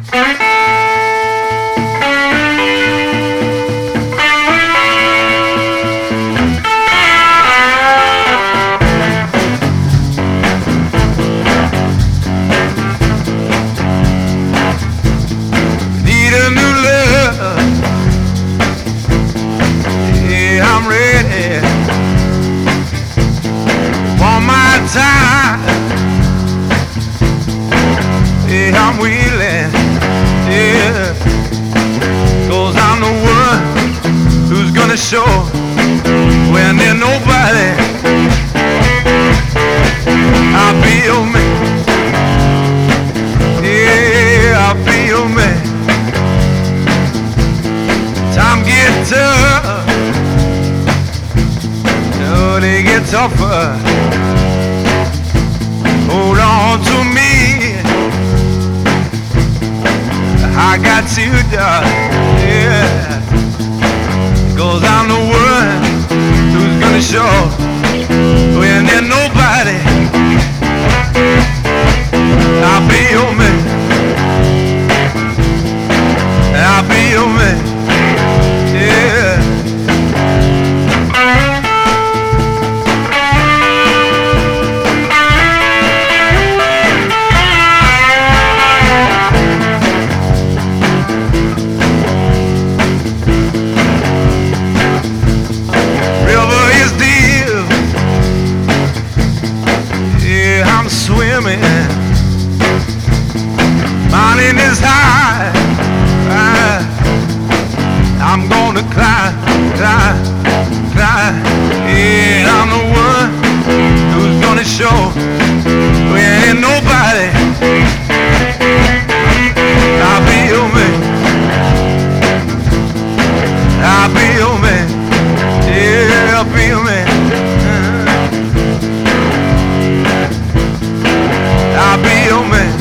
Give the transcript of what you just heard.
Need a new love. Yeah, I'm ready. Want my time. Yeah, I'm willing. Yeah, 'cause I'm the one who's gonna show when there's nobody. I feel me. Yeah, I feel me. Time gets tough. No, they get tougher. Hold on to me. I got you, darling. Yeah, 'cause I'm the one who's gonna show when there's nobody. I feel me. I feel me. Yeah. River is deep. Yeah, I'm swimming. Mountain is high. I'm gonna climb, climb, climb. Yeah, I'm the one who's gonna show when ain't nobody. I feel me. I feel me. Yeah, I feel me. I feel me.